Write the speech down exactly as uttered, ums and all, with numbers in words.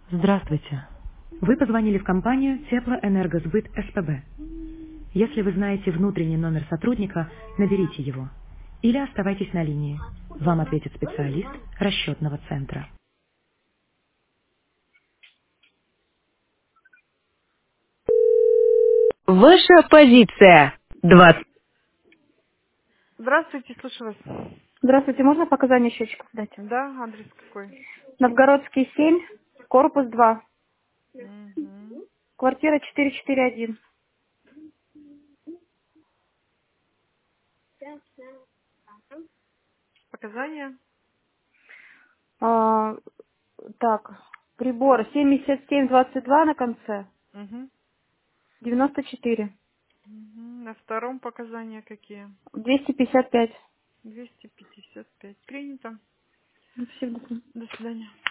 Здравствуйте. Вы позвонили в компанию Теплоэнергосбыт СПБ. Если вы знаете внутренний номер сотрудника, наберите его. Или оставайтесь на линии. Вам ответит специалист расчетного центра. Ваша позиция. двадцать. Здравствуйте, слушаю вас. Здравствуйте, можно показания счетчиков дать? Да, адрес какой? Новгородский семь, корпус два, Мгм. квартира четыреста сорок один. Показания? А, так, прибор семьдесят семь двадцать два на конце, Мгм. девяносто четыре, Мгм. На втором показания какие? двести пятьдесят пять. двести пятьдесят пять. Принято. Спасибо. До свидания.